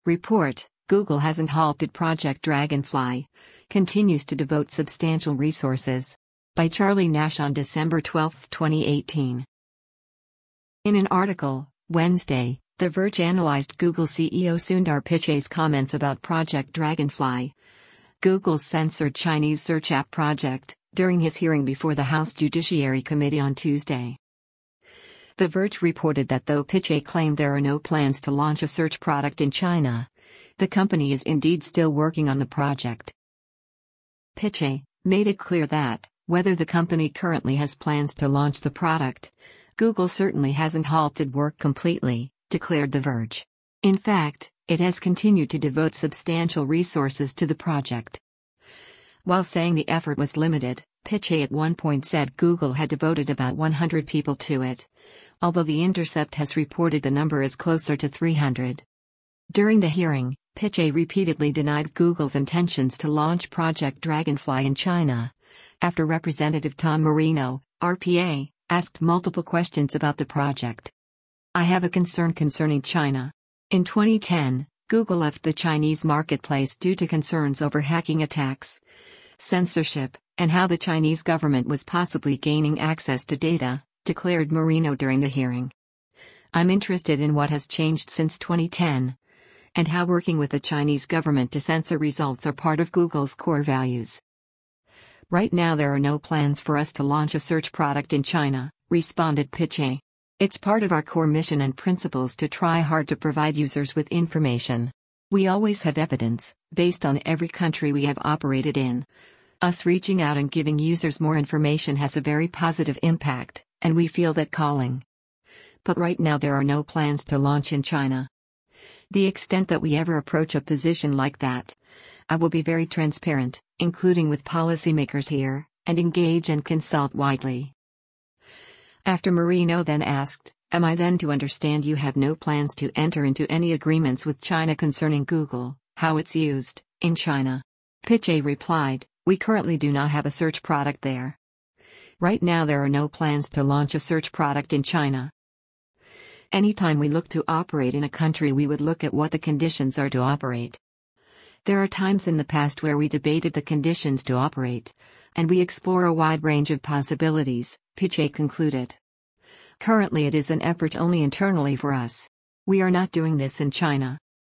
Report: Google hasn't halted Project Dragonfly, continues to devote substantial resources. By Charlie Nash on December 12, 2018. In an article, Wednesday, The Verge analyzed Google CEO Sundar Pichai's comments about Project Dragonfly, Google's censored Chinese search app project, during his hearing before the House Judiciary Committee on Tuesday. The Verge reported that though Pichai claimed there are no plans to launch a search product in China, the company is indeed still working on the project. Pichai made it clear that, whether the company currently has plans to launch the product, Google certainly hasn't halted work completely, declared The Verge. In fact, it has continued to devote substantial resources to the project. While saying the effort was limited, Pichai at one point said Google had devoted about 100 people to it, although The Intercept has reported the number is closer to 300. During the hearing, Pichai repeatedly denied Google's intentions to launch Project Dragonfly in China, after Representative Tom Marino, RPA, asked multiple questions about the project. I have a concern concerning China. In 2010, Google left the Chinese marketplace due to concerns over hacking attacks, censorship, and how the Chinese government was possibly gaining access to data, declared Marino during the hearing. I'm interested in what has changed since 2010, and how working with the Chinese government to censor results are part of Google's core values. Right now there are no plans for us to launch a search product in China, responded Pichai. It's part of our core mission and principles to try hard to provide users with information. We always have evidence, based on every country we have operated in. Us reaching out and giving users more information has a very positive impact, and we feel that calling. But right now there are no plans to launch in China. The extent that we ever approach a position like that, I will be very transparent, including with policymakers here, and engage and consult widely. After Marino then asked, am I then to understand you have no plans to enter into any agreements with China concerning Google, how it's used, in China? Pichai replied, we currently do not have a search product there. Right now there are no plans to launch a search product in China. Anytime we look to operate in a country we would look at what the conditions are to operate. There are times in the past where we debated the conditions to operate, and we explore a wide range of possibilities, Pichai concluded. Currently it is an effort only internally for us. We are not doing this in China.